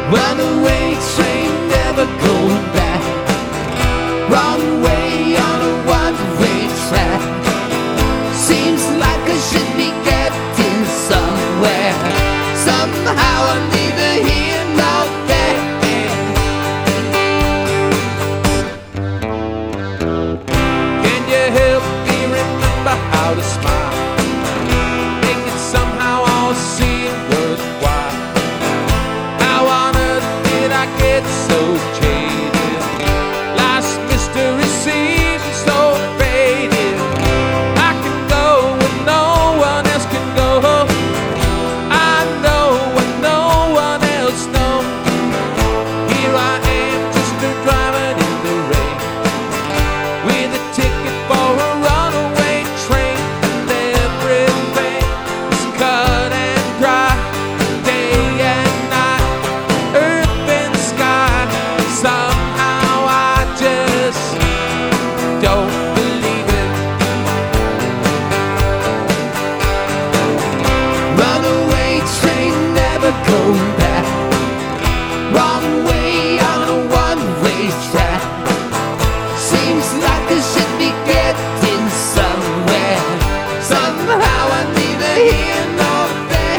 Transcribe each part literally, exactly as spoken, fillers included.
Runaway train, never going back. Wrong way on a one-way track. Seems like I should be getting somewhere. Somehow I'm neither here nor there. Can you help me remember how to smile? Make it somehow all seem worthwhile. How on earth did I get so jaded? Life's mystery seems so faded. I can go where no one else can go. I know what no one else knows. Here I am, just a driving in the rain, with a ticket for a runaway train. And everything is cut and dry, day and night, earth and sky. Somehow I just don't believe it. Runaway train, never going back. Wrong way on a one-way track. Seems like I should be getting somewhere. Somehow I'm neither here nor there.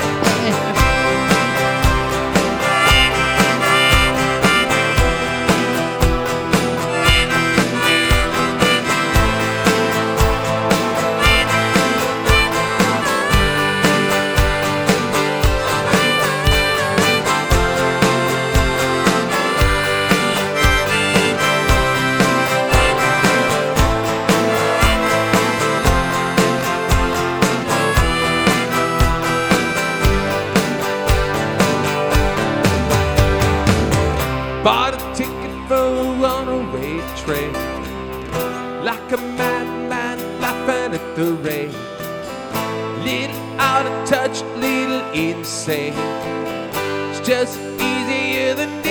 Bought a ticket for a runaway train, like a madman laughing at the rain. Little out of touch, little insane. It's just easier than